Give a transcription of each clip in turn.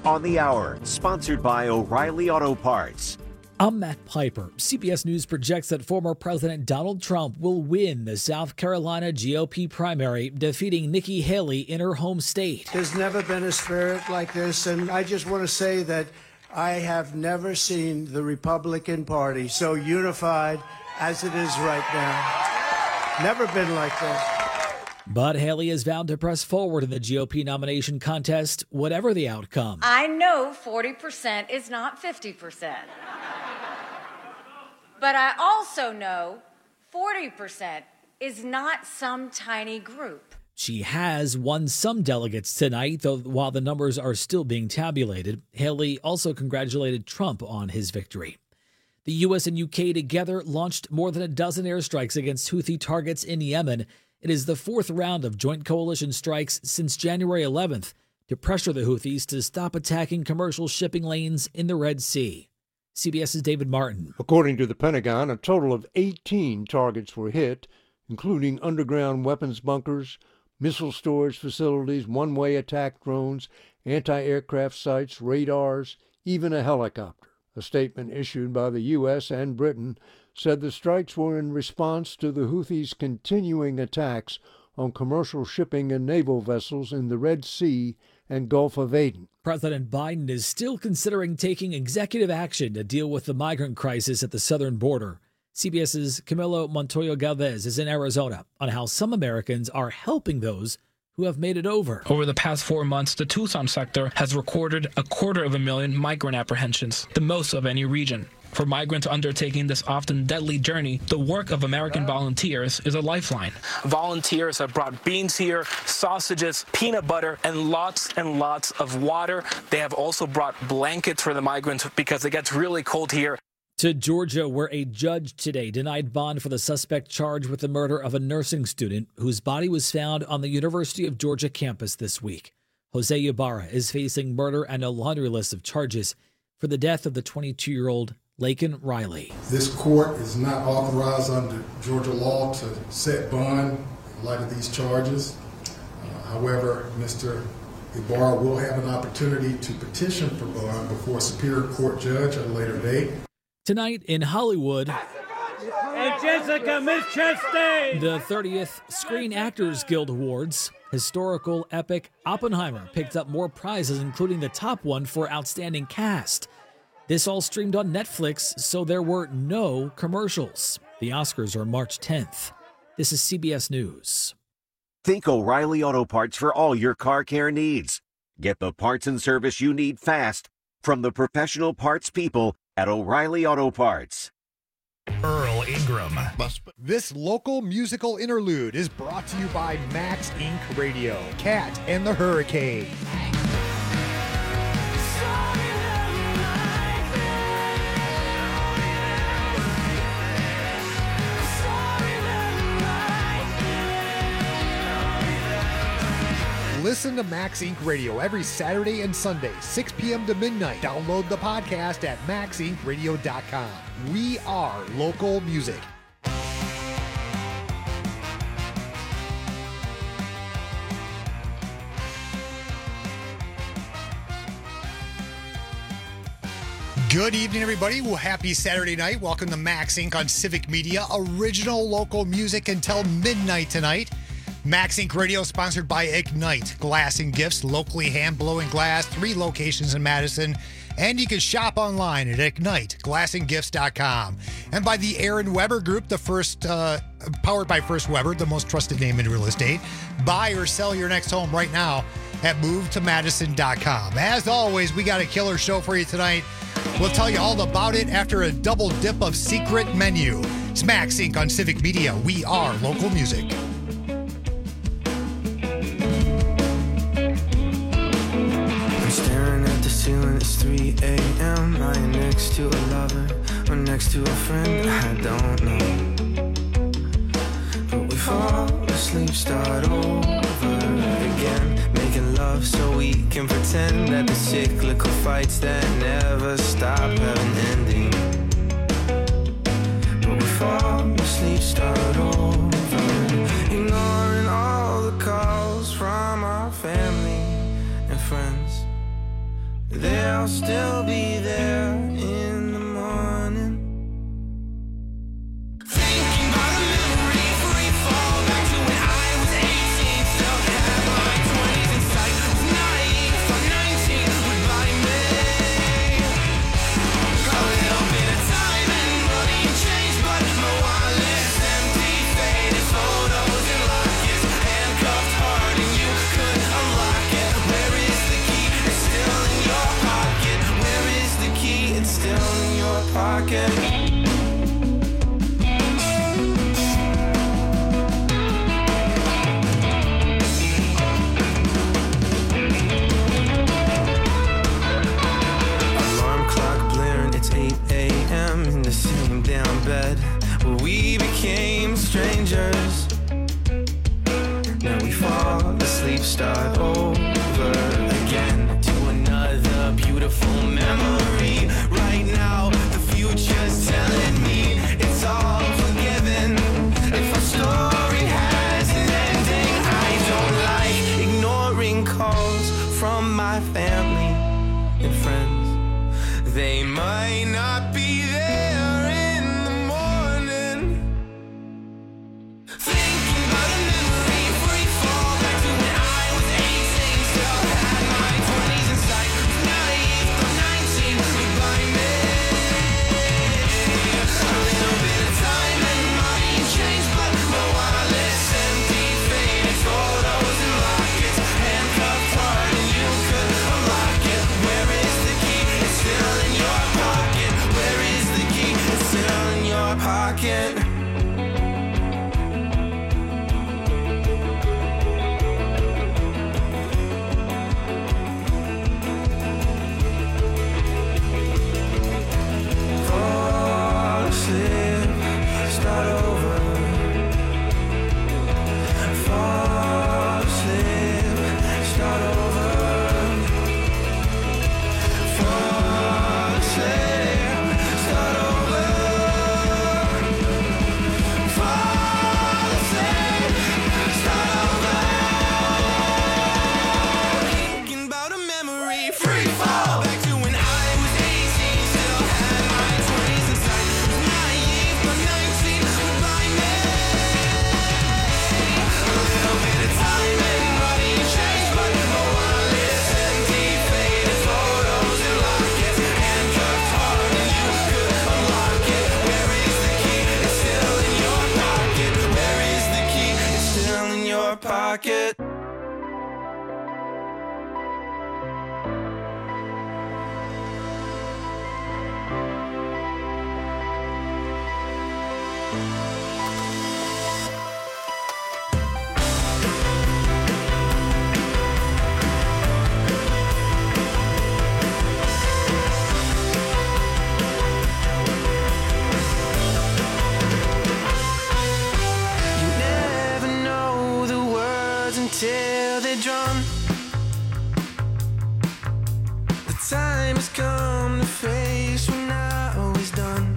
on the Hour, sponsored by O'Reilly Auto Parts. I'm Matt Piper. CBS News projects that former President Donald Trump will win the South Carolina GOP primary, defeating Nikki Haley in her home state. There's never been a spirit like this, and I just want to say that I have never seen the Republican Party so unified as it is right now. Never been like this. But Haley has vowed to press forward in the GOP nomination contest, whatever the outcome. I know 40% is not 50%. But I also know 40% is not some tiny group. She has won some delegates tonight, though while the numbers are still being tabulated. Haley also congratulated Trump on his victory. The U.S. and U.K. together launched more than a dozen airstrikes against Houthi targets in Yemen. It is the fourth round of joint coalition strikes since January 11th to pressure the Houthis to stop attacking commercial shipping lanes in the Red Sea. CBS's David Martin. According to the Pentagon, a total of 18 targets were hit, including underground weapons bunkers, missile storage facilities, one-way attack drones, anti-aircraft sites, radars, even a helicopter. A statement issued by the U.S. and Britain said the strikes were in response to the Houthis' continuing attacks on commercial shipping and naval vessels in the Red Sea and Gulf of Aden. President Biden is still considering taking executive action to deal with the migrant crisis at the southern border. CBS's Camilo Montoya Galvez is in Arizona on how some Americans are helping those who have made it over. Over the past 4 months, the Tucson sector has recorded 250,000 migrant apprehensions, the most of any region. For migrants undertaking this often deadly journey, the work of American volunteers is a lifeline. Volunteers have brought beans here, sausages, peanut butter, and lots of water. They have also brought blankets for the migrants because it gets really cold here. To Georgia, where a judge today denied bond for the suspect charged with the murder of a nursing student whose body was found on the University of Georgia campus this week. Jose Ibarra is facing murder and a laundry list of charges for the death of the 22-year-old Laken Riley. This court is not authorized under Georgia law to set bond in light of these charges. However, Mr. Ibarra will have an opportunity to petition for bond before a Superior Court judge at a later date. Tonight in Hollywood, and Jessica Miss Chastain. The 30th Screen Actors Guild Awards. Historical epic Oppenheimer picked up more prizes, including the top one for Outstanding Cast. This all streamed on Netflix, so there were no commercials. The Oscars are March 10th. This is CBS News. Think O'Reilly Auto Parts for all your car care needs. Get the parts and service you need fast from the professional parts people at O'Reilly Auto Parts. Earl Ingram. This local musical interlude is brought to you by Max Inc. Radio, Cat and the Hurricane. Listen to Max Inc. Radio every Saturday and Sunday, 6 p.m. to midnight. Download the podcast at maxincradio.com. We are local music. Good evening, everybody. Well, happy Saturday night. Welcome to Max Inc. on Civic Media. Original local music until midnight tonight. Max Inc. Radio sponsored by Ignite Glass and Gifts, locally hand-blowing glass, 3 locations in Madison. And you can shop online at IgniteGlassandGifts.com. And by the Aaron Weber Group, the first, powered by First Weber, the most trusted name in real estate. Buy or sell your next home right now at MoveToMadison.com. As always, we got a killer show for you tonight. We'll tell you all about it after a double dip of secret menu. It's Max Inc. on Civic Media. We are local music. Ceiling, it's 3 a.m. Lying next to a lover or next to a friend, I don't know. But we fall asleep, start over again, making love so we can pretend that the cyclical fights that never stop have an ending. But we fall asleep, start over, ignoring all the calls from our family and friends. they'll still be there in the morning. Thinking about a memory, free fall back to when I was 18, still had my 20s in sight. Was naive, thought 19 would buy me a little bit of time and money and change, but my wallet's empty, faded photos and lockets, handcuffed hard and you could unlock it. Where is the key? It's still in your pocket. Where is the key? It's still in your pocket. Alarm clock blaring, it's 8 a.m. in the same damn bed where we became strangers. Now we fall asleep, start over again to another beautiful memory. Right now, the future's telling me it's all forgiven. If our story has an ending, I don't like ignoring calls from my family and friends. They might not be there in the morning. Thinking about a memory, free fall back to when I was 18, still had my 20s in sight. Was naive, thought 19 would buy me a little bit of time and money and change, but my wallet's empty, faded photos and lockets, handcuffed hard and you could unlock it. Where is the key? It's still in your pocket. Where is the key? It's still in your pocket. Fall asleep, start over. Fall asleep, start over. Fall asleep, start over. Fall asleep, start over. Thinking about a memory, free fall back to when I was 18, still had my 20s in sight. Was naive, but 19 would buy me a little bit of time and money and change, but my wallet's empty, faded photos and lockets, handcuffed hard and you could unlock it. Where is the key? It's still in your pocket. Where is the key? It's still in your pocket. You never know the words until they're drawn. The time has come to face when now is done.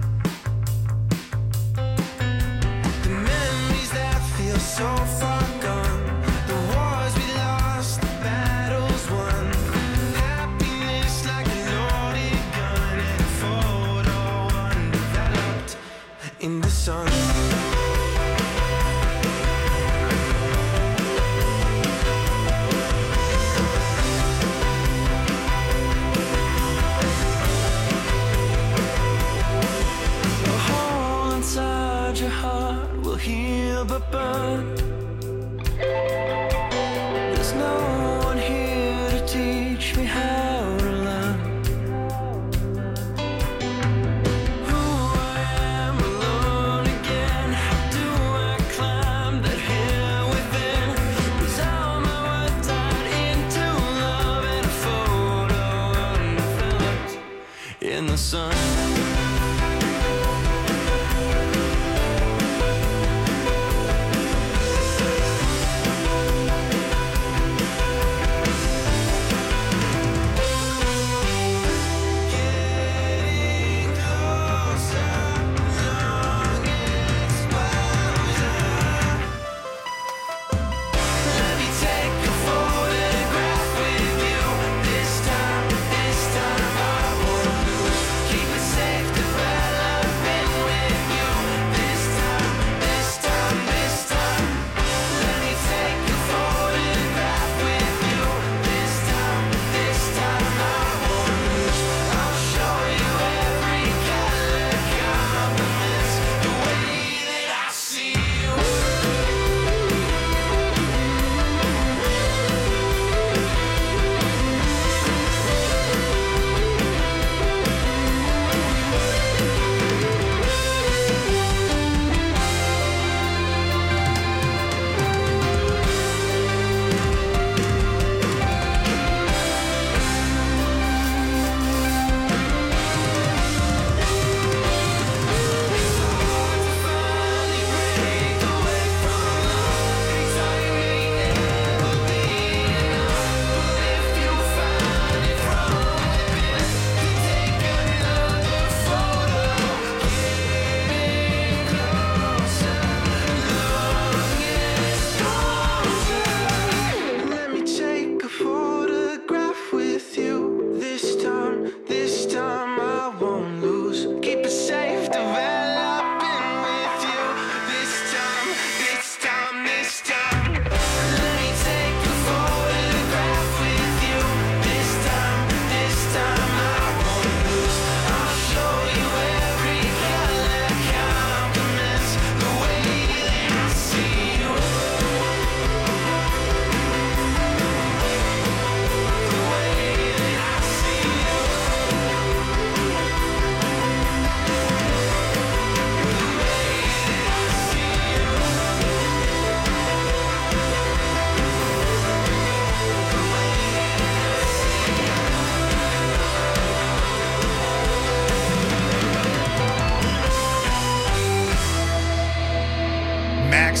The memories that feel so far gone, the wars we lost, the battles won. Happiness like a loaded gun and a photo undeveloped in the sun. A hole inside your heart will heal but burn. There's no one here to teach me how to learn. Who I am alone again. How do I climb that hill within? Was all my worth tied into love and a photo undeveloped in the sun? Let me take a photograph with you. This time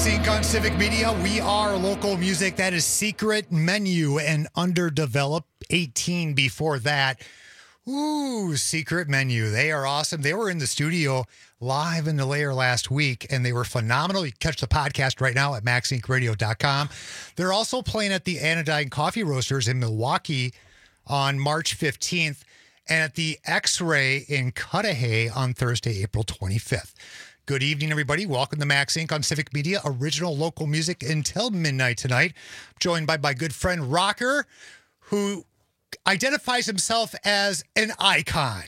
Inc. on Civic Media. We are local music. That is Secret Menu and Underdeveloped. 18 before that. Ooh, Secret Menu. They are awesome. They were in the studio live in the layer last week, and they were phenomenal. You can catch the podcast right now at maxincradio.com. They're also playing at the Anodyne Coffee Roasters in Milwaukee on March 15th and at the X-Ray in Cudahy on Thursday, April 25th. Good evening, everybody. Welcome to Max Inc. on Civic Media, original local music until midnight tonight. I'm joined by my good friend Rocker, who identifies himself as an icon.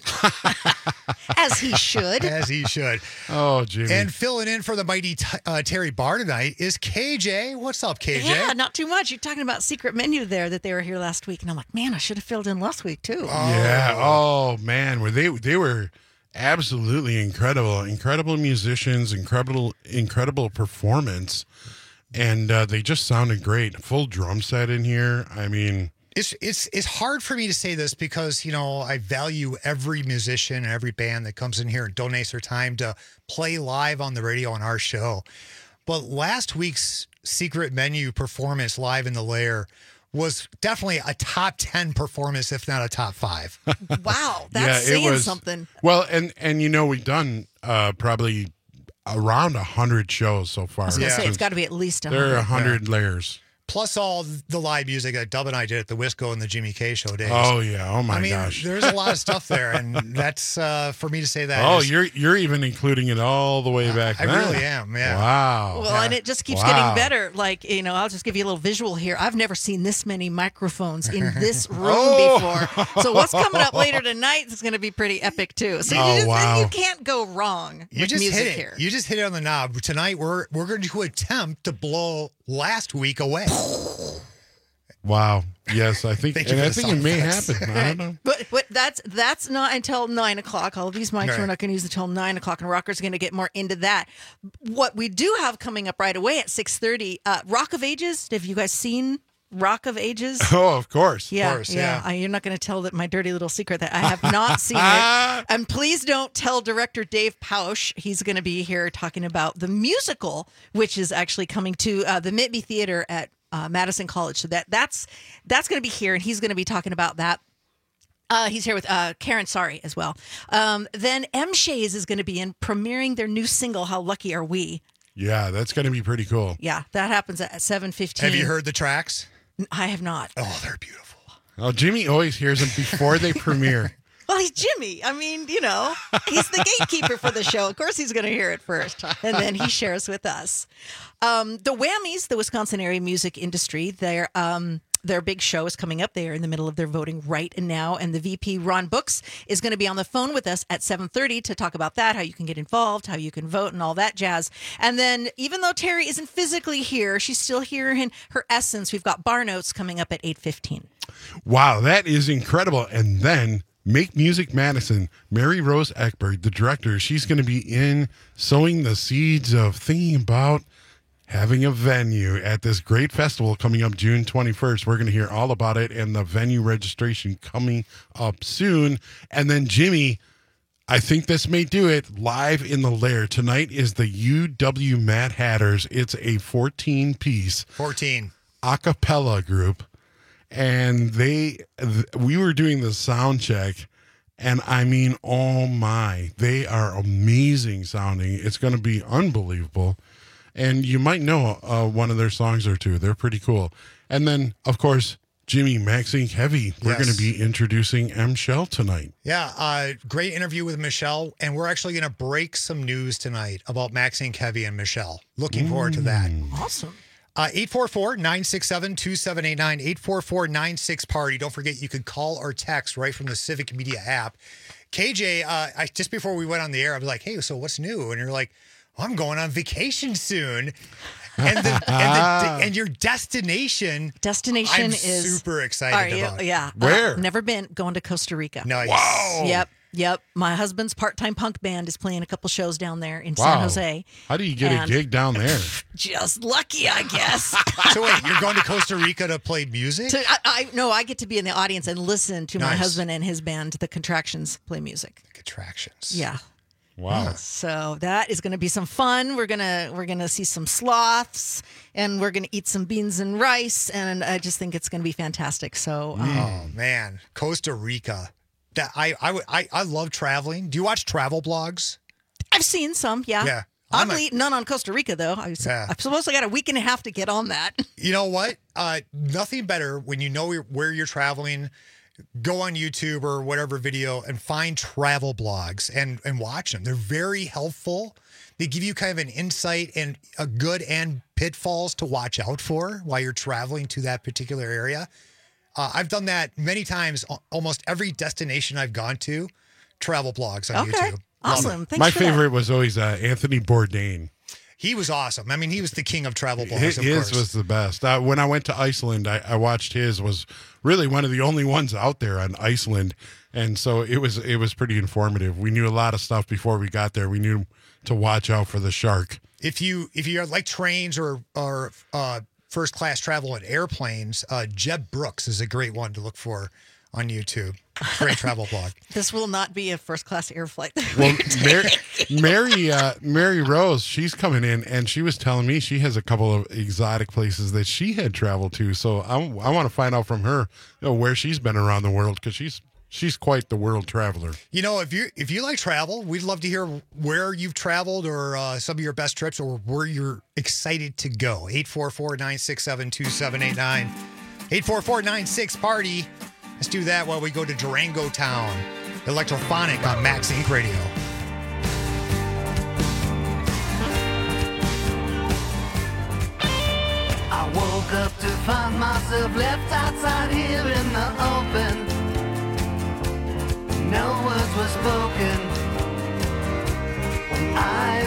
As he should. As he should. Oh, Jimmy. And filling in for the mighty Terry Barr tonight is KJ. What's up, KJ? Yeah, not too much. You're talking about Secret Menu there that they were here last week. And I'm like, man, I should have filled in last week, too. Yeah. Oh, man. They were absolutely incredible musicians, incredible performance, and they just sounded great. Full drum set in here. I mean, it's hard for me to say this because, you know, I value every musician and every band that comes in here and donates their time to play live on the radio on our show. But last week's Secret Menu performance live in the lair was definitely a top 10 performance, if not a top 5. Wow, that's saying something. Well, and you know, we've done probably around 100 shows so far. I was going to say, it's got to be at least 100. There are 100 layers. Plus all the live music that Dub and I did at the Wisco and the Jimmy K Show days. Oh, yeah. Oh, my gosh. There's a lot of stuff there, and that's for me to say that. Oh, you're even including it all the way back I then. really am, yeah. Wow. Well, and it just keeps getting better. Like, you know, I'll just give you a little visual here. I've never seen this many microphones in this room before. So what's coming up later tonight is going to be pretty epic, too. So you can't go wrong with music here. You just hit it on the knob. Tonight, we're going to attempt to blow last week away. Wow. Yes, I think, and I think it may happen. I don't know. But that's not until 9 o'clock. All of these mics we're not going to use until 9 o'clock, and Rocker's going to get more into that. What we do have coming up right away at 6:30, Rock of Ages. Have you guys seen Rock of Ages? Oh, of course. Yeah, of course, you're not going to tell that my dirty little secret that I have not seen it. And please don't tell director Dave Pausch. He's going to be here talking about the musical, which is actually coming to the Mitby Theater at Madison College. So that's going to be here, and he's going to be talking about that. He's here with Karen Sari as well. Then M. Shays is going to be in premiering their new single, How Lucky Are We? Yeah, that's going to be pretty cool. Yeah, that happens at 7:15. Have you heard the tracks? I have not. Oh, they're beautiful. Oh, Jimmy always hears them before they premiere. Well, he's Jimmy. I mean, you know, he's the gatekeeper for the show. Of course, he's going to hear it first, and then he shares with us. The Whammies, the Wisconsin area music industry, their big show is coming up. They are in the middle of their voting right now, and the VP, Ron Books, is going to be on the phone with us at 7:30 to talk about that, how you can get involved, how you can vote, and all that jazz. And then, even though Terry isn't physically here, she's still here in her essence. We've got Bar Notes coming up at 8:15. Wow, that is incredible. And then Make Music Madison, Mary Rose Eckberg, the director, she's going to be in sowing the seeds of thinking about having a venue at this great festival coming up June 21st. We're going to hear all about it and the venue registration coming up soon. And then Jimmy, I think this may do it, live in the lair. Tonight is the UW Mad Hatters. It's a 14-piece a cappella group. And we were doing the sound check, and I mean, oh my, they are amazing sounding. It's going to be unbelievable. And you might know one of their songs or two. They're pretty cool. And then, of course, Jimmy, Max Inc. Heavy. We're going to be introducing Michelle tonight. Yeah, great interview with Michelle. And we're actually going to break some news tonight about Max Inc. Heavy and Michelle. Looking forward to that. Awesome. 844-967-2789, 844-96-PARTY. Don't forget, you can call or text right from the Civic Media app. KJ, just before we went on the air, I was like, hey, so what's new? And you're like, I'm going on vacation soon. And your destination I'm is super excited about. Yeah. Where? Never been. Going to Costa Rica. Nice. Wow. Yep. My husband's part-time punk band is playing a couple shows down there in San Jose. How do you get a gig down there? Just lucky, I guess. So wait, you're going to Costa Rica to play music? I get to be in the audience and listen to my husband and his band, The Contractions, play music. The Contractions. Yeah. Wow. So that is going to be some fun. We're gonna see some sloths, and we're gonna eat some beans and rice, and I just think it's going to be fantastic. So, oh man, Costa Rica. That I love traveling. Do you watch travel blogs? I've seen some. Yeah. Yeah. Oddly, none on Costa Rica though. I suppose I got a week and a half to get on that. You know what? Nothing better when you know where you're traveling. Go on YouTube or whatever video and find travel blogs and watch them. They're very helpful. They give you kind of an insight and a good and pitfalls to watch out for while you're traveling to that particular area. I've done that many times. Almost every destination I've gone to, travel blogs on YouTube. Awesome. Thanks My for favorite that. was always Anthony Bourdain. He was awesome. I mean, he was the king of travel blogs. His was the best. When I went to Iceland, I watched his. Was really one of the only ones out there on Iceland, and so it was pretty informative. We knew a lot of stuff before we got there. We knew to watch out for the shark. If you like trains or first class travel in airplanes, Jeb Brooks is a great one to look for on YouTube. Great travel blog. This will not be a first class air flight. Well, Mary Rose, she's coming in, and she was telling me she has a couple of exotic places that she had traveled to. So I want to find out from her, where she's been around the world, because she's quite the world traveler. If you like travel, we'd love to hear where you've traveled or some of your best trips or where you're excited to go. 844-967-2789. 844-96-PARTY. Let's do that while we go to Durango Town. Electrophonic on Max Inc. Radio. I woke up to find myself left outside here in the open. No words were spoken when I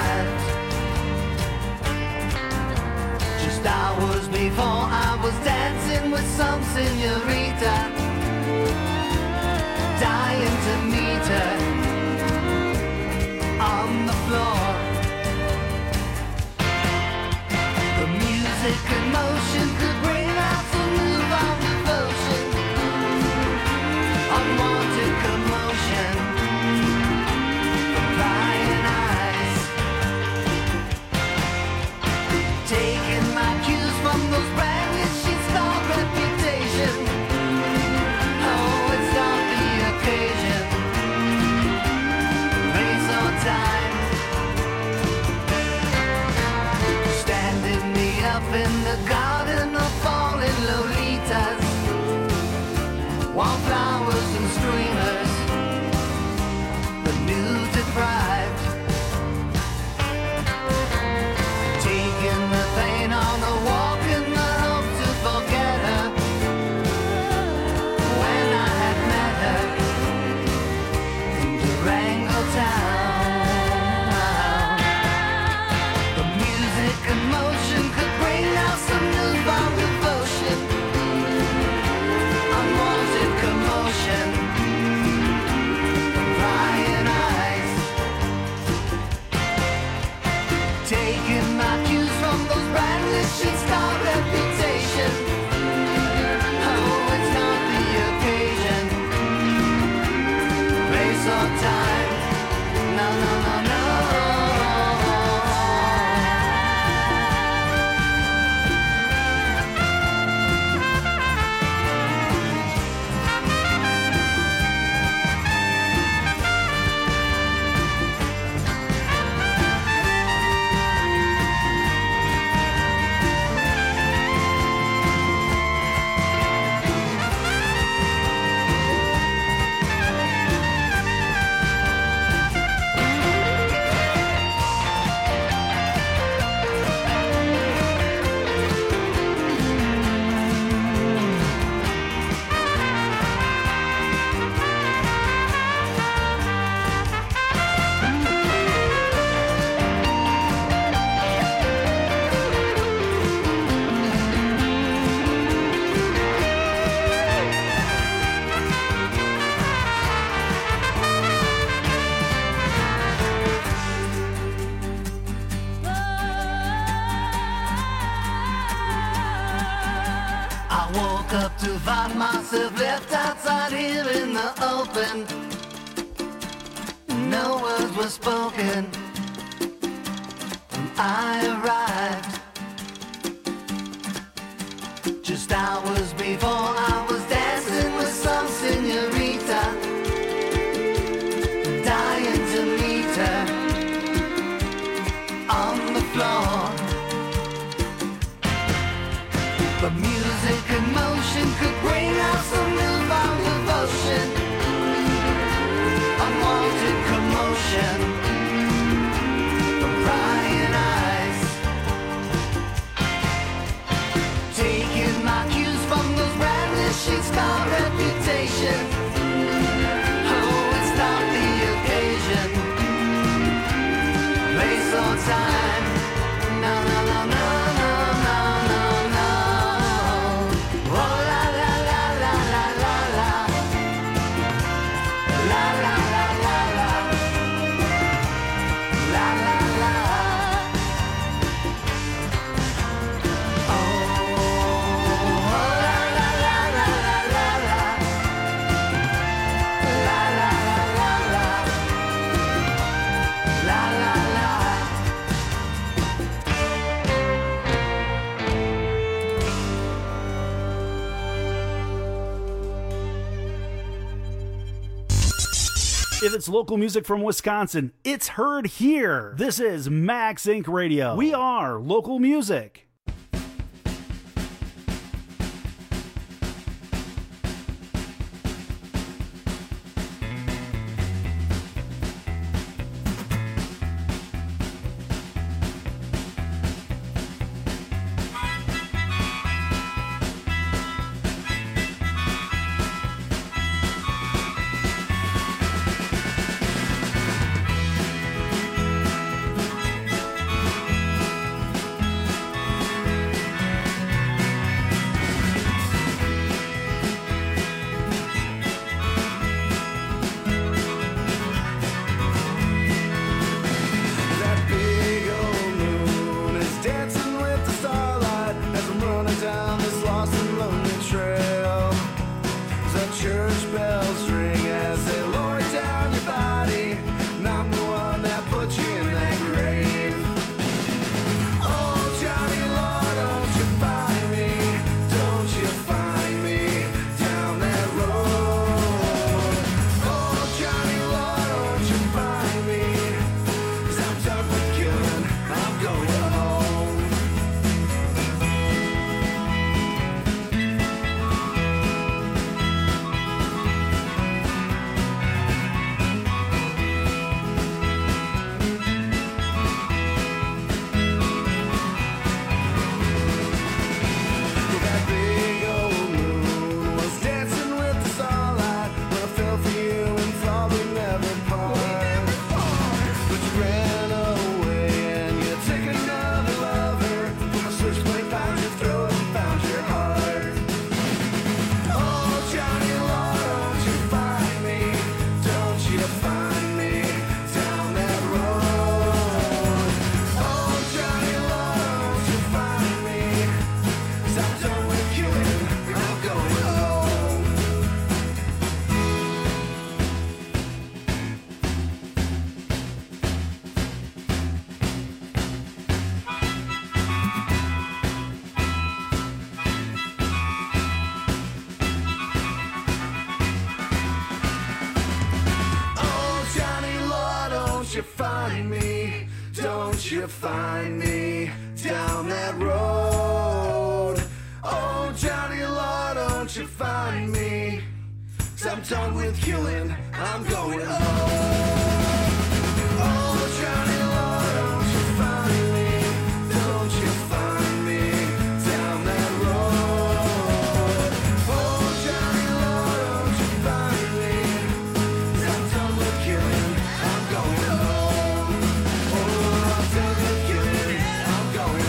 arrived. Just hours before I was dancing with some señorita, dying to meet her on the floor. The music and motion could bring out some newfound devotion, unwanted commotion from prying eyes, taking my cues from those branded sheets of reputation. Oh, it's not the occasion, race or time, standing me up in the garden of falling lolitas, wildflowers and streamers, the news deprived, taking the pain on the walk in the hope to forget her. When I had met her in Durango Town, the music and motion could bring out some newfound devotion, unwanted commotion, prying eyes, taking my cues from those branded sheets of reputation. Oh, it's not the occasion, race or time. No, no, no, no. I woke up to find myself left outside here in the open. No words were spoken when I arrived. Just hours before I was dancing with some señorita, dying to meet her on the floor. But music and motion could bring out some newfound devotion, unwanted commotion from prying eyes, taking my cues from those brandishing scar reputations. Oh, it's not the occasion, place or time. No, no, no, no, no, no, no, no. Oh, la, la, la, la, la, la, la. La, la, la, la, la. La, la, la. Oh, la, la, la, la, la, la, la. La, la, la, la, la. La, la, la. If it's local music from Wisconsin, it's heard here. This is Max Inc. Radio. We are local music. That big old moon is dancing with the starlight as I'm running down this lost and lonely trail. The church bells ring as they lower down your body, and I'm the one that put you in that grave. Oh, Johnny Lord, don't you find me, don't you find me down that road. Oh, Johnny Lord, don't you find me, 'cause I'm done with killing, I'm going home. That big old moon was dancing with the starlight when I fell for you and thought we'd never part. But you ran away and you took another lover. My switchblade found your throat and found your heart. Oh, Johnny Lord, don't you find me, don't you find me down that road. Oh, Johnny Lord, don't you find me, 'cause I'm done with killing, I'm going home. Oh, Johnny Lord, don't you find me, don't you find me down that road. Oh, Johnny Lord, don't you find me, 'cause I'm done with killing, I'm going home. Oh, Johnny Lord, don't you find me, don't you find me down that road. Oh, Johnny Lord, don't you find me, 'cause I'm done with killing, I'm going home. Oh, I'm done with killing, I'm going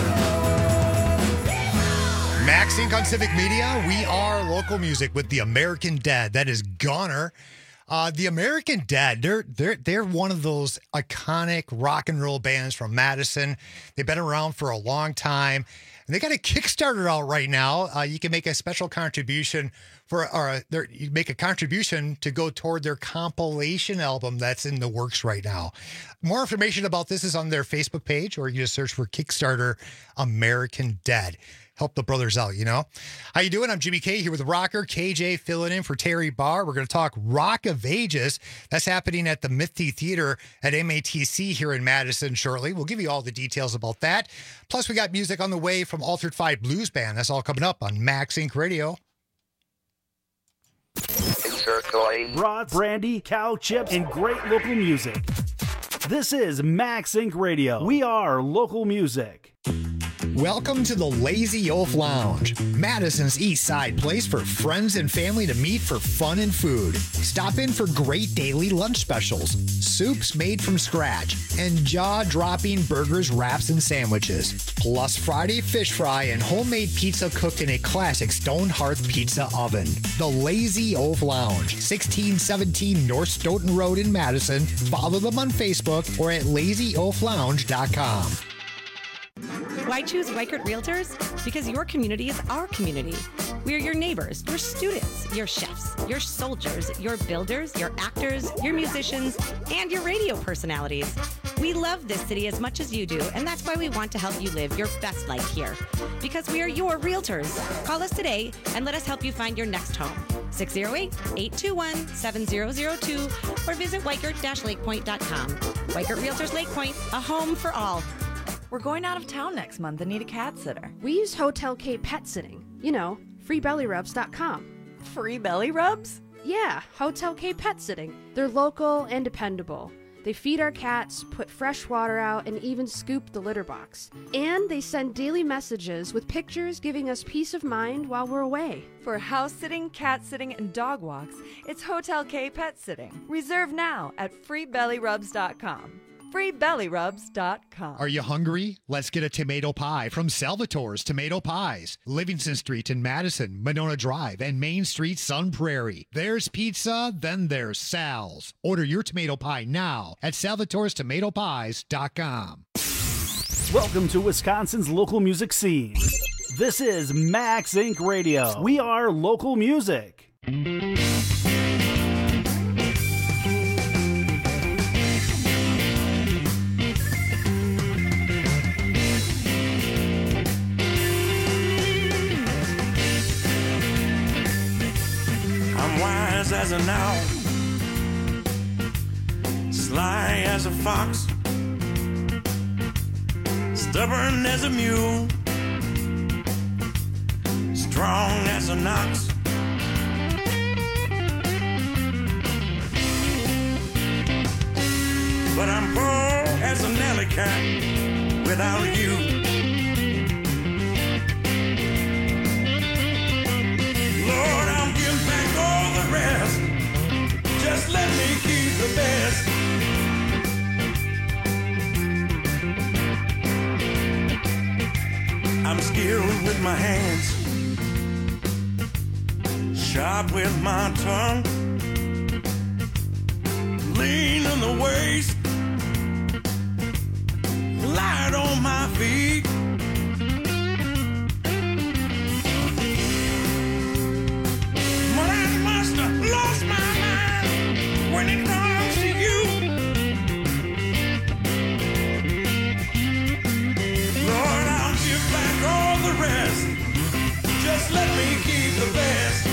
home. Max Inc. on Civic Media. We are local music with the American Dead. That is Goner. The American Dead, they're one of those iconic rock and roll bands from Madison. They've been around for a long time. And they got a Kickstarter out right now. You can make a special contribution you make a contribution to go toward their compilation album that's in the works right now. More information about this is on their Facebook page, or you just search for Kickstarter American Dead. Help the brothers out, you know? How you doing? I'm Jimmy K here with Rocker KJ filling in for Terry Barr. We're going to talk Rock of Ages. That's happening at the Mithy Theater at MATC here in Madison shortly. We'll give you all the details about that. Plus, we got music on the way from Altered Five Blues Band. That's all coming up on Max Inc. Radio. Brats, brandy, cow chips, and great local music. This is Max Inc. Radio. We are local music. Welcome to the Lazy Oaf Lounge, Madison's East Side place for friends and family to meet for fun and food. Stop in for great daily lunch specials, soups made from scratch, and jaw-dropping burgers, wraps, and sandwiches. Plus Friday fish fry and homemade pizza cooked in a classic stone hearth pizza oven. The Lazy Oaf Lounge, 1617 North Stoughton Road in Madison. Follow them on Facebook or at lazyoaflounge.com. Why choose Weichert Realtors? Because your community is our community. We are your neighbors, your students, your chefs, your soldiers, your builders, your actors, your musicians, and your radio personalities. We love this city as much as you do, and that's why we want to help you live your best life here. Because we are your realtors. Call us today and let us help you find your next home. 608-821-7002 or visit Weichert-lakepoint.com. Weichert Realtors Lake Point, a home for all. We're going out of town next month and need a cat sitter. We use Hotel K Pet Sitting. You know, freebellyrubs.com. Free belly rubs? Yeah, Hotel K Pet Sitting. They're local and dependable. They feed our cats, put fresh water out, and even scoop the litter box. And they send daily messages with pictures giving us peace of mind while we're away. For house sitting, cat sitting, and dog walks, it's Hotel K Pet Sitting. Reserve now at freebellyrubs.com. freebellyrubs.com. Are you hungry? Let's get a tomato pie from Salvatore's Tomato Pies. Livingston Street in Madison, Monona Drive, and Main Street, Sun Prairie. There's pizza, then there's Sal's. Order your tomato pie now at salvatorestomatopies.com. Welcome to Wisconsin's local music scene. This is Max Inc. Radio. We are local music. Wise as an owl, sly as a fox, stubborn as a mule, strong as an ox. But I'm poor as an alley cat without you. Lord, I'll give back all the rest. Just let me keep the best. I'm skilled with my hands, sharp with my tongue, lean in the waist, light on my feet. Lost my mind when it comes to you. Lord, I'll give back all the rest. Just let me keep the best.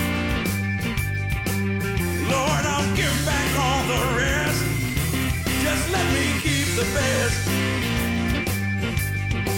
Lord, I'll give back all the rest. Just let me keep the best.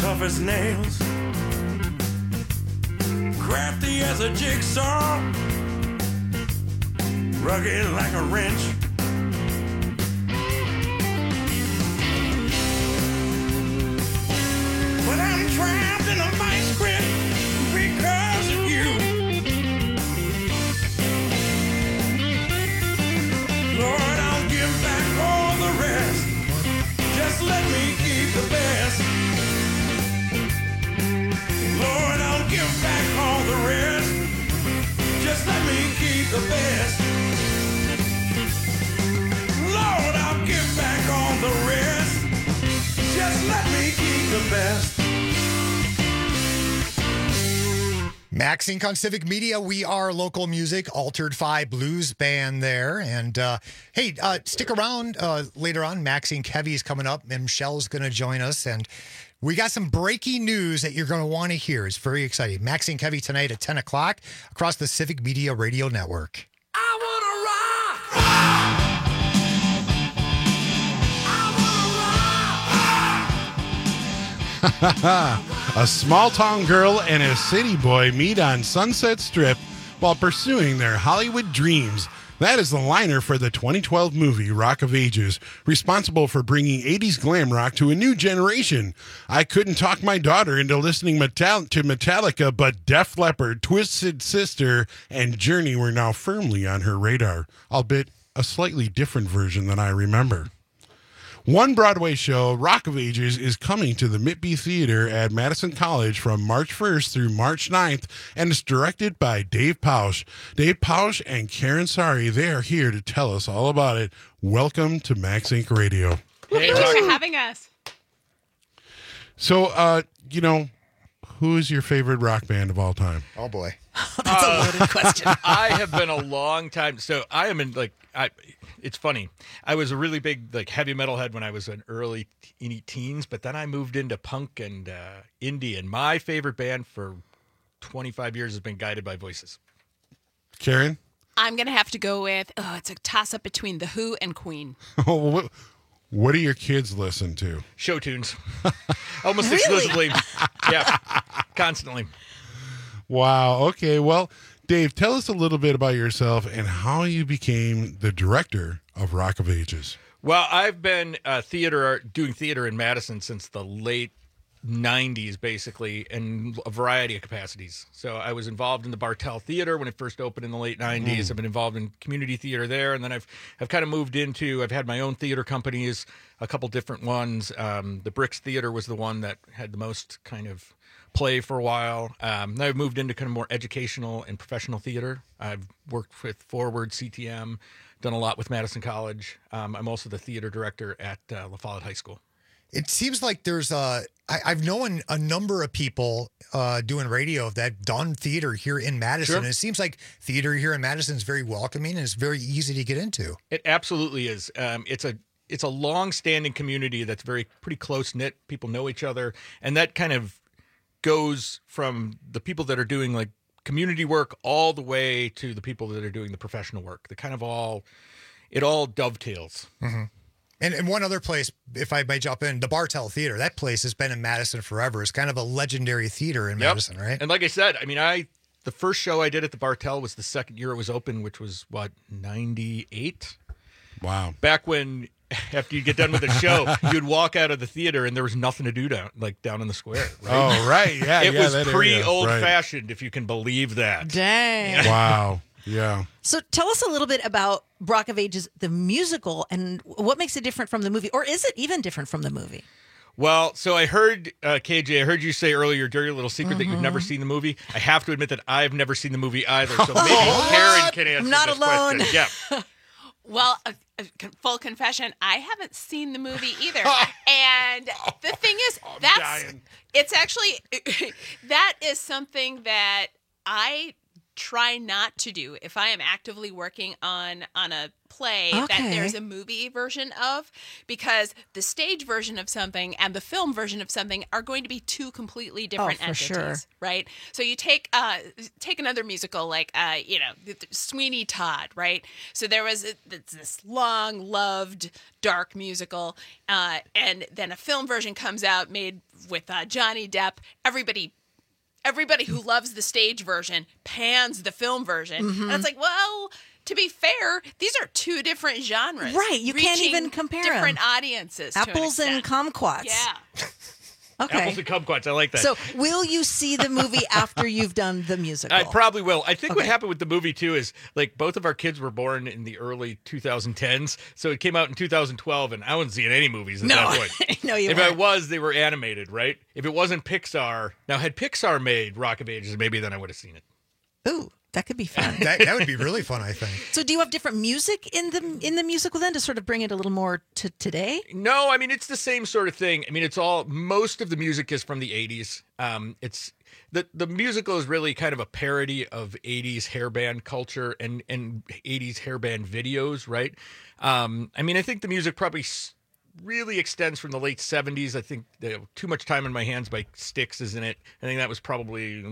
tough as nails, crafty as a jigsaw, rugged like a wrench. But I'm trapped in a vice grip because of you. Lord, I'll give back all the rest. Just let me keep the best. Lord, I'll give back all the rest. Just let me keep the best. Lord, I'll give back all the rest. Just let me keep the best. Max Inc. on Civic Media. We are local music, Altered Phi Blues Band there. And hey, stick around later on. Max Inc. Heavy is coming up, and Michelle's going to join us. And we got some breaking news that you're going to want to hear. It's very exciting. Max Inc. Heavy tonight at 10 o'clock across the Civic Media Radio Network. A small-town girl and a city boy meet on Sunset Strip while pursuing their Hollywood dreams. That is the liner for the 2012 movie Rock of Ages, responsible for bringing 80s glam rock to a new generation. I couldn't talk my daughter into listening to Metallica, but Def Leppard, Twisted Sister, and Journey were now firmly on her radar, albeit a slightly different version than I remember. One Broadway show, Rock of Ages, is coming to the Mitby Theater at Madison College from March 1st through March 9th, and it's directed by Dave Pausch. Dave Pausch and Karen Sari, they are here to tell us all about it. Welcome to Max Inc. Radio. Hey, thanks for having us. So, who is your favorite rock band of all time? Oh, boy. That's a loaded question. I have been a long time. So I am in it's funny. I was a really big heavy metal head when I was an early teens, but then I moved into punk and indie, and my favorite band for 25 years has been Guided by Voices. Karen? I'm going to have to go with, it's a toss-up between The Who and Queen. What do your kids listen to? Show tunes. Almost exclusively. Yeah, constantly. Wow. Okay. Well, Dave, tell us a little bit about yourself and how you became the director of Rock of Ages. Well, I've been doing theater in Madison since the late 90s, basically, in a variety of capacities. So I was involved in the Bartell Theater when it first opened in the late 90s. I've been involved in community theater there, and then I've kind of moved into, I've had my own theater companies, a couple different ones. The Bricks Theater was the one that had the most kind of play for a while. Then I've moved into kind of more educational and professional theater. I've worked with Forward, CTM, done a lot with Madison College. I'm also the theater director at La Follette High School. It seems like there's I've known a number of people doing radio that done theater here in Madison. Sure. And it seems like theater here in Madison is very welcoming and it's very easy to get into. It absolutely is. It's a long-standing community that's pretty close-knit. People know each other, and that kind of goes from the people that are doing community work all the way to the people that are doing the professional work. It all dovetails. Mm-hmm. And one other place, if I may jump in, the Bartell Theater. That place has been in Madison forever. It's kind of a legendary theater in Madison, right? And like I said, the first show I did at the Bartell was the second year it was open, which was 98? Wow. Back when, after you get done with the show, you'd walk out of the theater and there was nothing to do down in the square. Right? Oh, right. Yeah. It was pre-old-fashioned, if you can believe that. Dang. Wow. Yeah. So tell us a little bit about Rock of Ages, the musical, and what makes it different from the movie, or is it even different from the movie? Well, so I heard, KJ, I heard you say earlier, dirty little secret, that you've never seen the movie. I have to admit that I've never seen the movie either, so maybe Karen can answer I'm not this alone. question. Yeah. Well, full confession, I haven't seen the movie either. And the thing is, it's actually, that is something that I try not to do if I am actively working on a play that there's a movie version of, because the stage version of something and the film version of something are going to be two completely different entities, right? So you take another musical like Sweeney Todd, right? So there was this long loved dark musical, and then a film version comes out made with Johnny Depp. Everybody who loves the stage version pans the film version. Mm-hmm. And it's like, well, to be fair, these are two different genres. Right. You can't even compare different them. audiences. Apples and kumquats. Yeah. Okay. Apples and kumquats. I like that. So will you see the movie after you've done the musical? I probably will. I think what happened with the movie, too, is like both of our kids were born in the early 2010s. So it came out in 2012, and I wasn't seeing any movies at that point. No, you If weren't. I was, they were animated, right? If it wasn't Pixar. Now, had Pixar made Rock of Ages, maybe then I would have seen it. Ooh, that could be fun. That would be really fun, I think. So do you have different music in the musical then to sort of bring it a little more to today? No, I mean, it's the same sort of thing. I mean, most of the music is from the 80s. It's the musical is really kind of a parody of 80s hairband culture and 80s hairband videos, right? I mean, I think the music probably really extends from the late 70s. I think Too Much Time in My Hands by Styx is in it. I think that was probably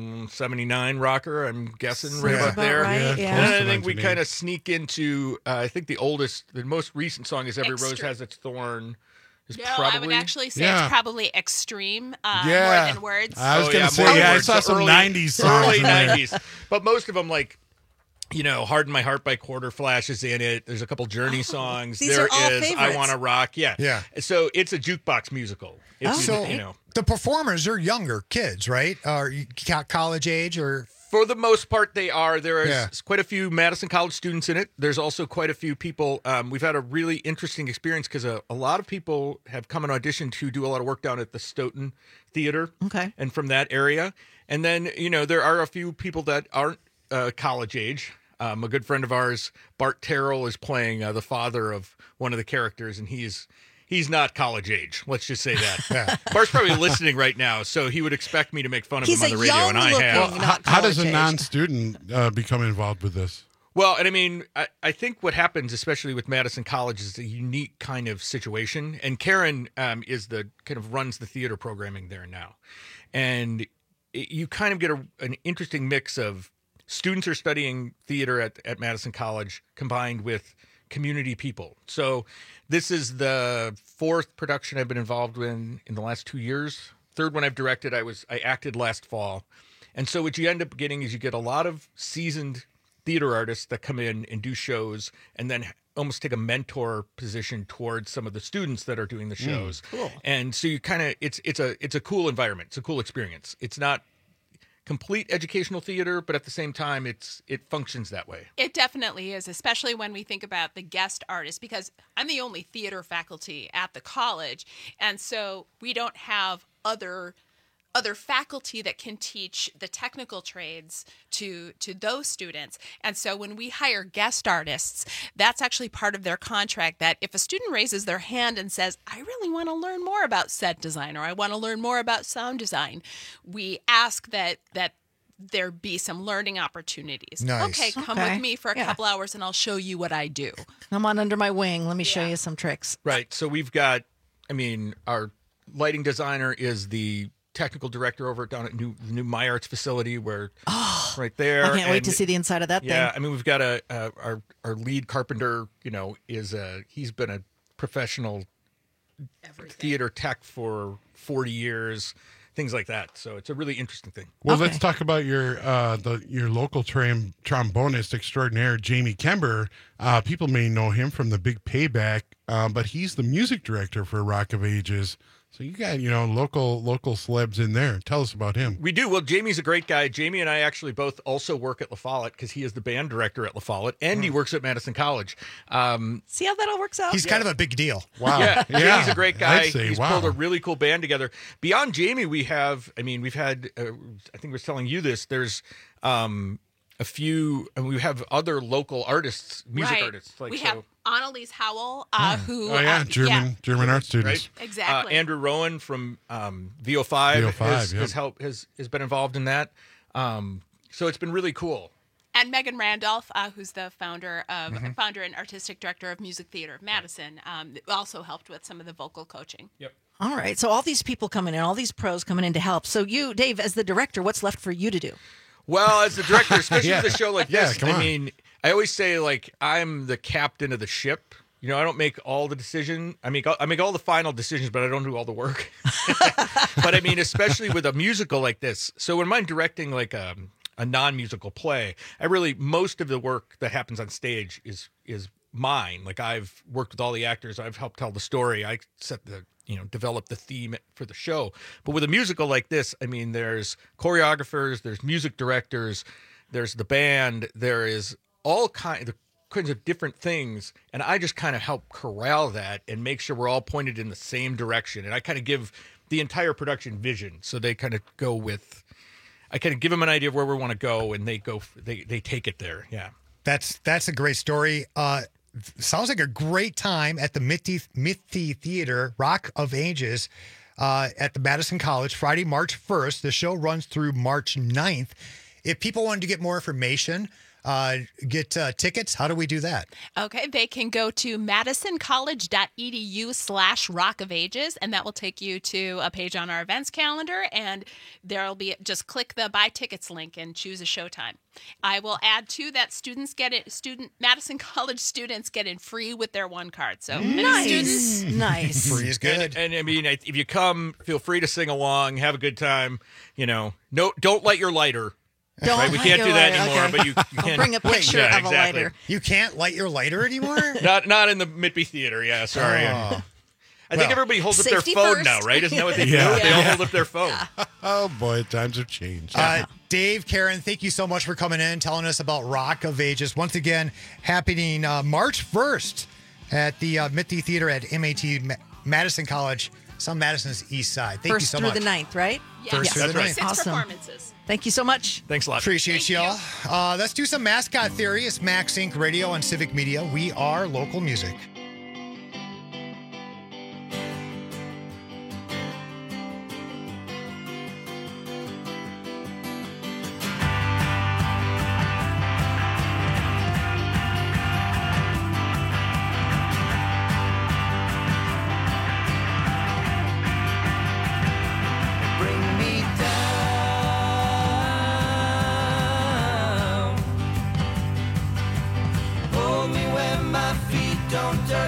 79 rocker, I'm guessing, right about there. Right, And then I think we kind of sneak into, I think the most recent song is Every Rose Has Its Thorn. I would actually say it's probably extreme more than words. I was going to say, I saw some 90s songs. Early in there. 90s. But most of them, like, Harden My Heart by Quarter Flash is in it. There's a couple Journey songs. These There are all is favorites. I Wanna Rock. Yeah. So it's a jukebox musical. It's, the performers are younger kids, right? Or college age or... For the most part, they are. There is quite a few Madison College students in it. There's also quite a few people. We've had a really interesting experience because a lot of people have come and auditioned to do a lot of work down at the Stoughton Theater and from that area. And then, there are a few people that aren't college age. A good friend of ours, Bart Terrell, is playing the father of one of the characters, and he's not college age. Let's just say that. Bart's probably listening right now, so he would expect me to make fun of him on the radio, and I have. Well, how does a non-student become involved with this? Well, and I mean, I think what happens, especially with Madison College, is a unique kind of situation. And Karen is the kind of runs the theater programming there now, and you kind of get an interesting mix of students are studying theater at Madison College combined with community people. So this is the fourth production I've been involved in the last 2 years. Third one I've directed. I acted last fall. And so what you end up getting is you get a lot of seasoned theater artists that come in and do shows and then almost take a mentor position towards some of the students that are doing the shows. Cool. And so you kind of it's a cool environment. It's a cool experience. It's not complete educational theater, but at the same time, it functions that way. It definitely is, especially when we think about the guest artists, because I'm the only theater faculty at the college, and so we don't have other faculty that can teach the technical trades to those students. And so when we hire guest artists, that's actually part of their contract, that if a student raises their hand and says, I really want to learn more about set design, or I want to learn more about sound design, we ask that there be some learning opportunities. Nice. Okay, come with me for a couple hours and I'll show you what I do. Come on under my wing. Let me show you some tricks. Right. So we've got, our lighting designer is the technical director over down at the new My Arts facility, where right there. I can't wait to see the inside of that thing. Yeah, we've got our lead carpenter. He's been a professional theater tech for 40 years, things like that. So it's a really interesting thing. Well, let's talk about your local trombonist extraordinaire, Jamie Kember. People may know him from The Big Payback, but he's the music director for Rock of Ages. So you got, local celebs in there. Tell us about him. We do. Well, Jamie's a great guy. Jamie and I actually both also work at La Follette because he is the band director at La Follette, and he works at Madison College. See how that all works out? He's kind of a big deal. Wow. Yeah, Jamie's a great guy. I'd say, He's pulled a really cool band together. Beyond Jamie, we've had, I think I was telling you this, there's a few, and we have other local artists, music artists. We have Annalise Howell, who... German art students. Right? Exactly. Andrew Rowan from VO5, has been involved in that. So it's been really cool. And Megan Randolph, who's the founder and artistic director of Music Theater of Madison, also helped with some of the vocal coaching. Yep. All right. So all these people coming in, all these pros coming in to help. So you, Dave, as the director, what's left for you to do? Well, as the director, especially Yeah. with a show like Yeah, this, come I on. mean, I always say, like, I'm the captain of the ship. You know, I don't make all the decisions. I make all the final decisions, but I don't do all the work. But I mean, especially with a musical like this. So when I'm directing like a non-musical play, most of the work that happens on stage is mine. Like, I've worked with all the actors. I've helped tell the story. I develop the theme for the show. But with a musical like this, I mean, there's choreographers, there's music directors, there's the band, there is all kinds of different things, and I just kind of help corral that and make sure we're all pointed in the same direction. And I kind of give the entire production vision, so they kind of go with. I kind of give them an idea of where we want to go, and they take it there. Yeah, That's a great story. Sounds like a great time at the Mithy Theater, Rock of Ages, at the Madison College, Friday, March 1st. The show runs through March 9th. If people wanted to get more information, get tickets, how do we do that? Okay, they can go to madisoncollege.edu/Rock of Ages, and that will take you to a page on our events calendar, and there'll be, just click the buy tickets link and choose a showtime. I will add too that Madison College students get in free with their one card. So Nice. Nice. Free is good. And I mean, if you come, feel free to sing along, have a good time. You know, don't light your lighter. Don't right? We light can't your do that lighter, anymore. okay. But you I'll can bring a picture Yeah, of a exactly. lighter. You can't light your lighter anymore? Not in the Mitby Theater. Yeah, sorry. Oh. I think everybody holds up their Safety phone first. now, right? Isn't that what they Yeah. do? They all hold up their phone. Oh boy, times have changed. Dave, Karen, thank you so much for coming in, telling us about Rock of Ages. Once again, happening March 1st at the Mithy Theater at MAT Madison College, South Madison's East Side. Thank you First so through much. the 9th, right? Yeah, First through the right. 9th. 6 Awesome. performances. Thank you so much. Thanks a lot. Appreciate y'all. Let's do some mascot theory. It's Max Inc. Radio on Civic Media. We are local music. Bring me down. Hold me where my feet don't touch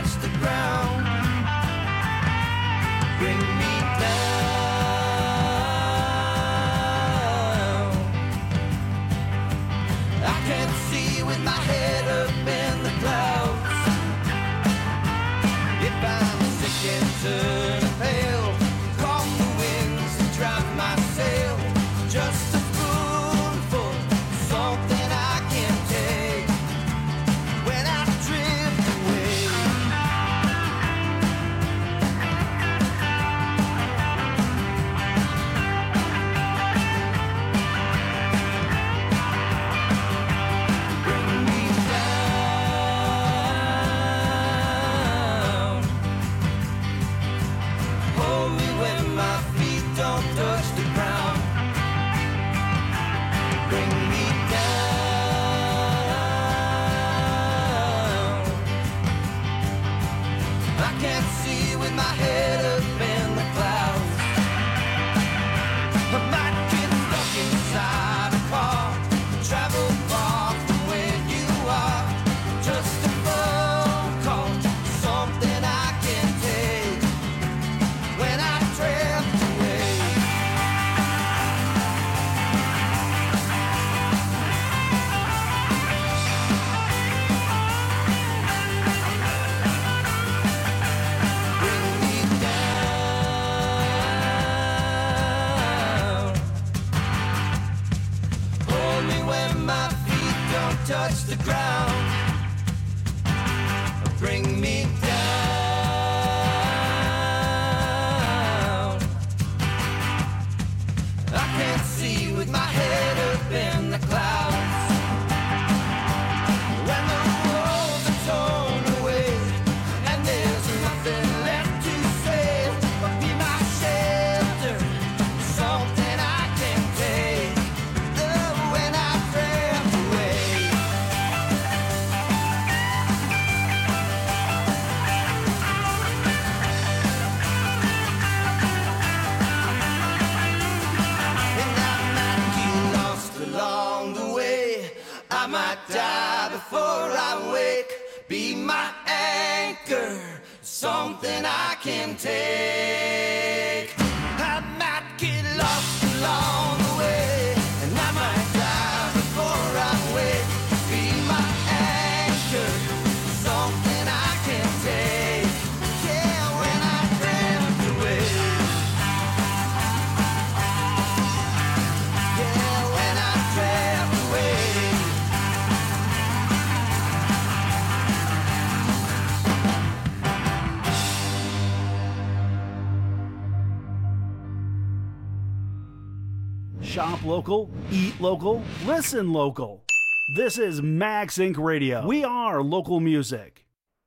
Shop local, eat local, listen local. This is Max Inc. Radio. We are local music.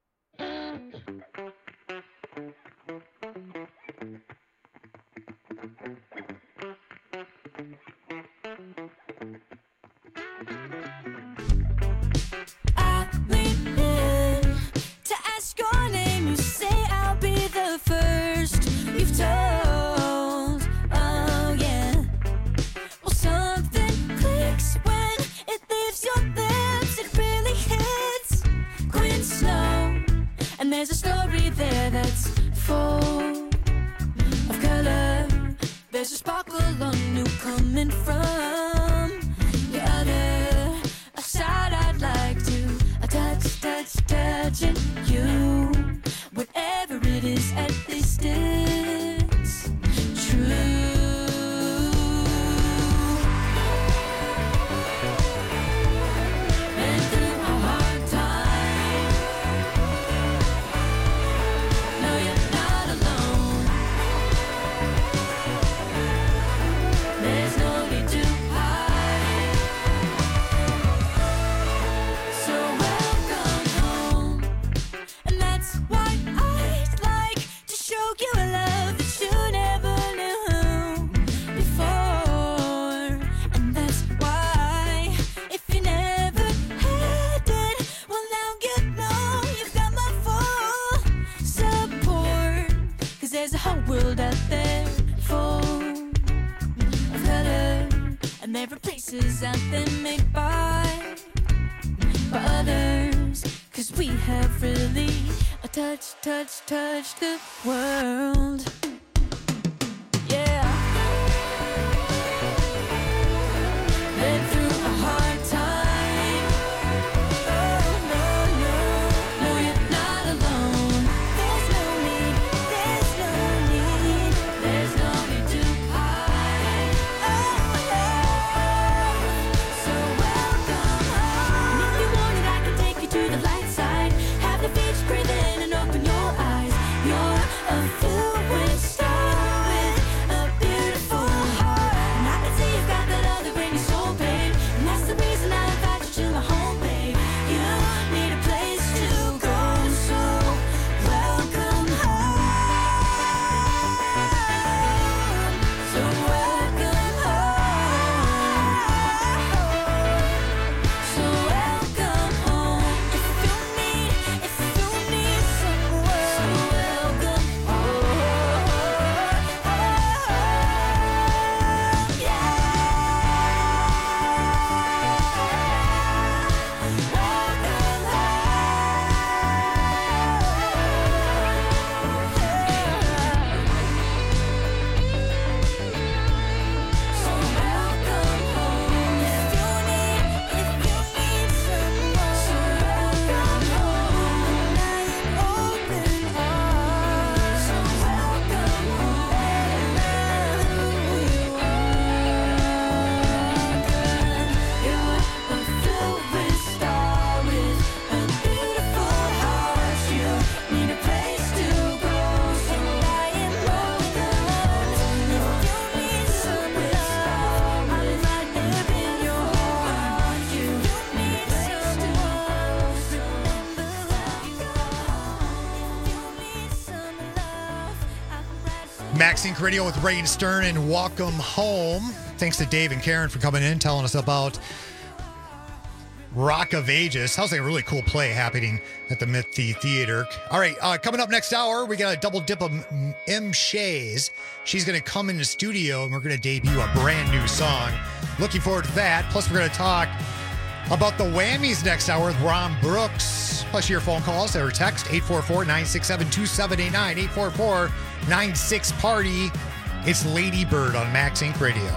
I lean in to ask your name. You say I'll be the first you've told. Oh yeah. Well, something clicks when it leaves your lips. It really hits. Quinn Snow, and there's a story there that's full of color. There's a sparkle on you coming from the other side. I'd like to touching you. Whatever it is, at least it's true. Been through a hard time. No, you're not alone. There's no need to hide. So welcome home. And that's why I'd like to show you a love that you never knew before. And that's why, if you never had it, well now you know you've got my full support. 'Cause there's a whole world out there full of color. And there are places out there made by others. 'Cause we have really touched the world. Yeah. Been through a hard time. Oh no, you're not alone. There's no need to hide. So welcome home. And if you want it, I can take you to the light side. Have the beach, breathe in and open your eyes. You're a fluid star with a beautiful heart. And I can see you've got that other in your soul, babe. And that's the reason I invite you to my home, babe. You need a place to go, so welcome home. So welcome home. So welcome home. If you need somewhere, so welcome home. Yeah. So welcome home. If you need someone, so welcome home. And I am open arms. So welcome home. Who you are, you're a fluid star with a beautiful heart. You need a place to go, so I am open arms. If you need some love, I'm right there in your heart. You need someone, remember where you are. If you need some love, I'm right. Max Inc. Radio with Ray and Stern, and welcome home. Thanks to Dave and Karen for coming in, telling us about Rock of Ages. Sounds like a really cool play happening at the Mithy Theater. All right, coming up next hour, we got a double dip of M. Shays. She's going to come in the studio, and we're going to debut a brand new song. Looking forward to that. Plus, we're going to talk about the Whammies next hour with Ron Brooks. Plus, your phone calls or text 844-967-2789, 844-96-PARTY. It's Lady Bird on Max Inc. Radio.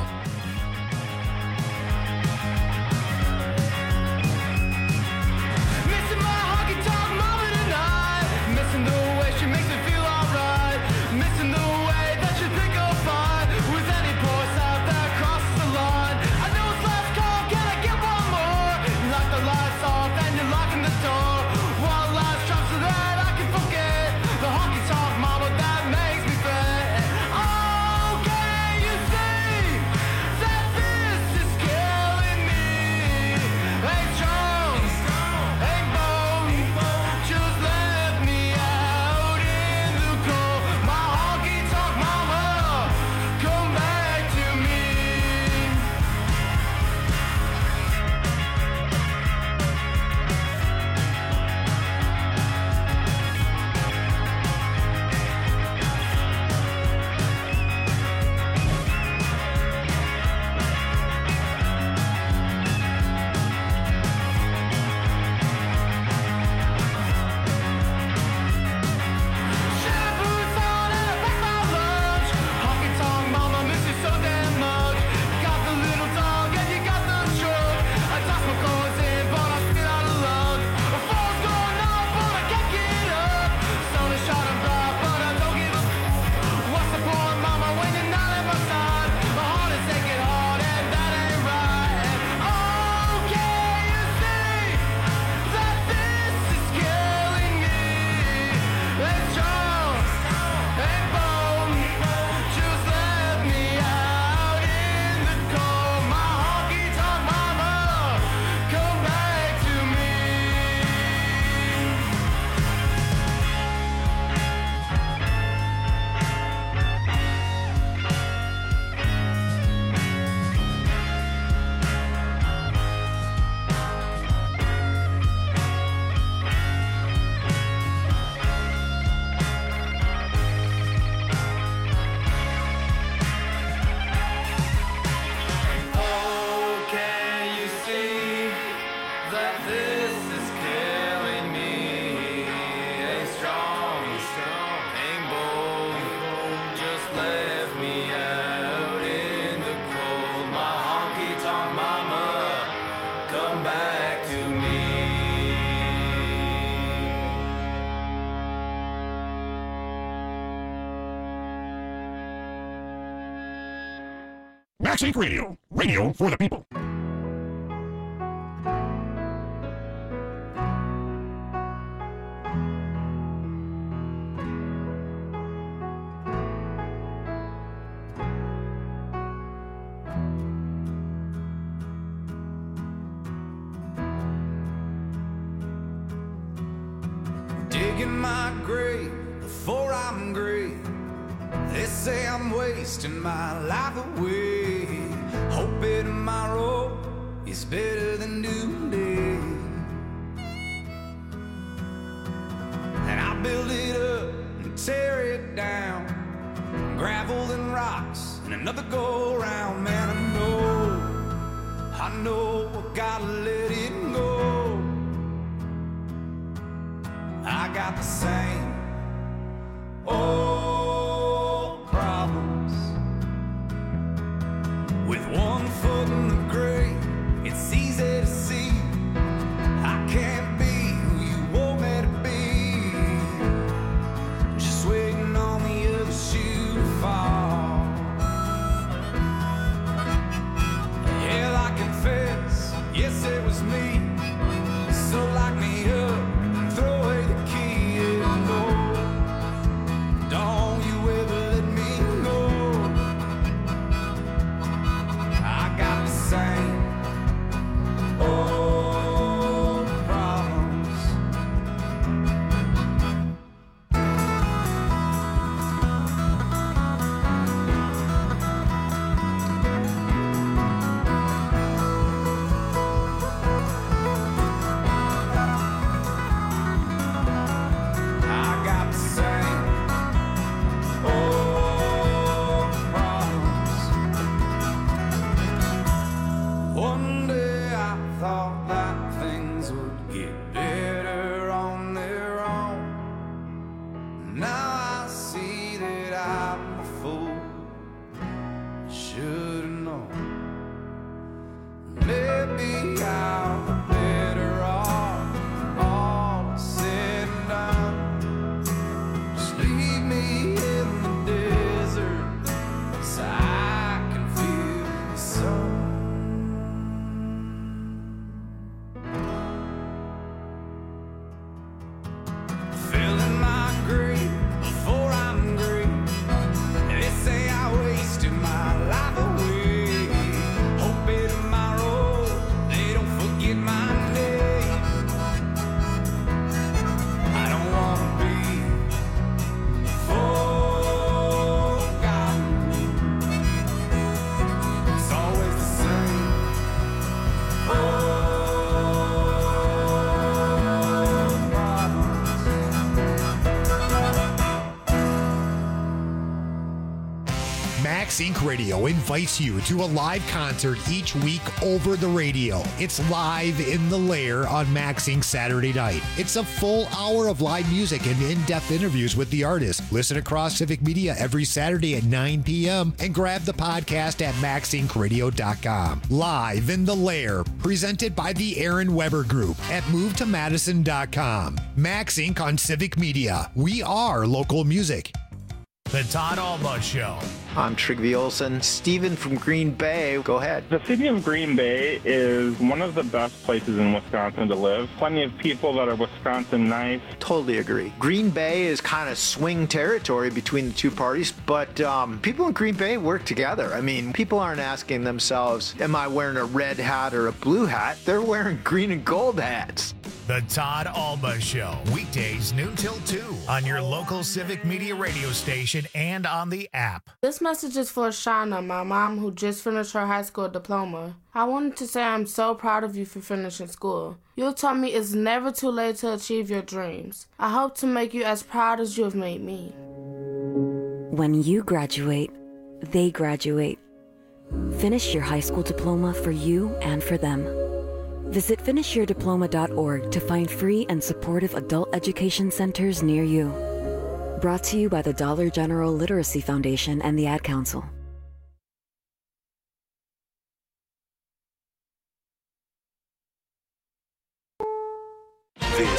Missing my honky-tonk mama tonight. Missing the way she makes me feel alright. Missing the way that she think I'll find with any voice out there crosses the line. I know it's last call, can I get one more? You lock the lights off and you're locking the door. One last drop so that I can forget the honky-tonk mama that makes me fret. Oh, can you see? Max Inc. Radio. Radio for the people. Digging my grave before I'm great. They say I'm wasting my life away. Hoping tomorrow is better than today. And I build it up and tear it down. Gravel and rocks and another go round. Man, I know I gotta let it go. I got the same old problems. With one foot in the grave, it's easy to see I can't be who you want me to be. Just waiting on the other shoe to fall. Hell, I confess, yes, it was me. So lock me up. Throw away the key and go. Don't you ever let me go. I got the same old problems. One day I thought that things would get better on their own. Now I see that I'm a fool. Should've known. Maybe I'm better off, all said and done. Just leave me in the desert so I can feel the sun. Filling my grave before I'm great. They say I wasted my life away. Hoping tomorrow they don't forget my name. I don't wanna be forgotten. It's always the same. Max Inc. Radio invites you to a live concert each week over the radio. It's Live in the Lair on Max Inc. Saturday night. It's a full hour of live music and in-depth interviews with the artist. Listen across Civic Media every Saturday at 9 p.m. and grab the podcast at maxincradio.com. Live in the Lair, presented by the Aaron Weber Group at movetomadison.com. Max Inc. on Civic Media. We are local music. The Todd Alba Show. I'm Trigby Olson. Steven from Green Bay, go ahead. The city of Green Bay is one of the best places in Wisconsin to live. Plenty of people that are Wisconsin nice. Totally agree. Green Bay is kind of swing territory between the two parties, but people in Green Bay work together. I mean, people aren't asking themselves, am I wearing a red hat or a blue hat? They're wearing green and gold hats. The Todd Alba Show. Weekdays noon till 2 on your local Civic Media radio station and on the app. This message is for Shauna, my mom, who just finished her high school diploma. I wanted to say I'm so proud of you for finishing school. You taught me it's never too late to achieve your dreams. I hope to make you as proud as you have made me. When you graduate, they graduate. Finish your high school diploma for you and for them. Visit finishyourdiploma.org to find free and supportive adult education centers near you. Brought to you by the Dollar General Literacy Foundation and the Ad Council.